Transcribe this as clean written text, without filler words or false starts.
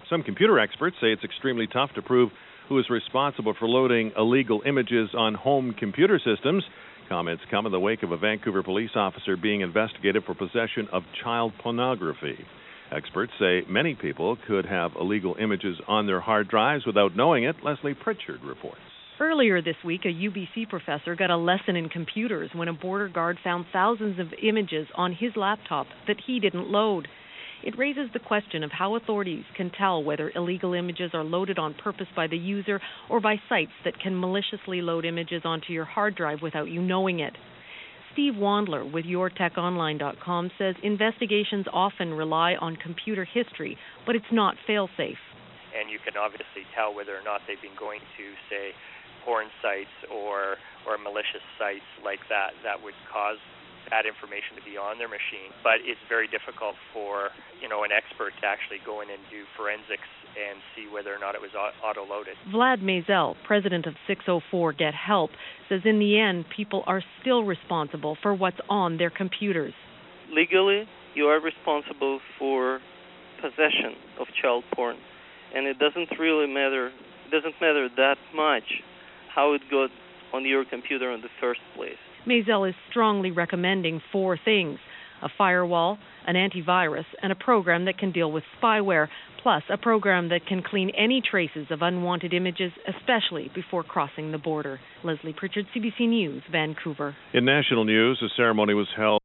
Some computer experts say it's extremely tough to prove who is responsible for loading illegal images on home computer systems. Comments come in the wake of a Vancouver police officer being investigated for possession of child pornography. Experts say many people could have illegal images on their hard drives without knowing it. Leslie Pritchard reports. Earlier this week, a UBC professor got a lesson in computers when a border guard found thousands of images on his laptop that he didn't load. It raises the question of how authorities can tell whether illegal images are loaded on purpose by the user or by sites that can maliciously load images onto your hard drive without you knowing it. Steve Wandler with YourTechOnline.com says investigations often rely on computer history, but it's not fail-safe. And you can obviously tell whether or not they've been going to, say, porn sites or malicious sites like that would cause that information to be on their machine. But it's very difficult for, an expert to actually go in and do forensics and see whether or not it was auto-loaded. Vlad Mazel, president of 604 Get Help, says in the end, people are still responsible for what's on their computers. Legally, you are responsible for possession of child porn, and it doesn't matter that much how it got on your computer in the first place. Mazel is strongly recommending 4 things: a firewall, an antivirus, and a program that can deal with spyware, plus a program that can clean any traces of unwanted images, especially before crossing the border. Leslie Pritchard, CBC News, Vancouver. In national news, a ceremony was held